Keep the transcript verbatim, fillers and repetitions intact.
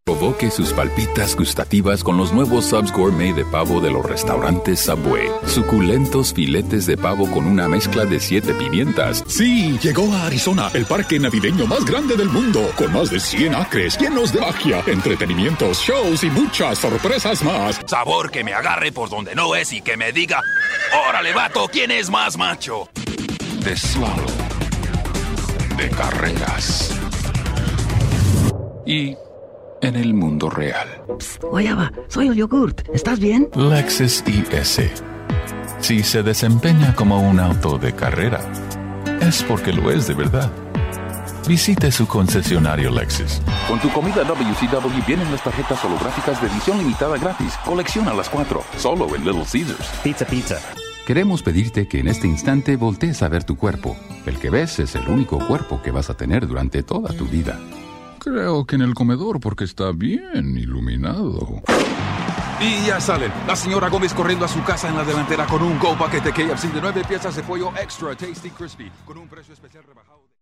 Provoque sus palpitas gustativas con los nuevos Subs Gourmet de pavo de los restaurantes Subway. Suculentos filetes de pavo con una mezcla de siete pimientas. Sí, llegó a Arizona, el parque navideño más grande del mundo, con más de cien acres llenos de magia, entretenimientos, shows y muchas sorpresas más. Sabor que me agarre por donde no es y que me diga, ¡órale, vato! ¿Quién es más macho? De slalom. De carreras. Y en el mundo real. Psst, Guayaba, soy el yogurt. ¿Estás bien? Lexus I S. Si se desempeña como un auto de carrera, es porque lo es de verdad. Visite su concesionario Lexus. Con tu comida W C W vienen las tarjetas holográficas de edición limitada gratis. Colecciona las cuatro, solo en Little Caesars. Pizza, pizza. Queremos pedirte que en este instante voltees a ver tu cuerpo. El que ves es el único cuerpo que vas a tener durante toda tu vida. Creo que en el comedor porque está bien iluminado. Y ya salen. La señora Gómez corriendo a su casa en la delantera con un Go paquete K F C de nueve piezas de pollo extra tasty crispy con un precio especial rebajado.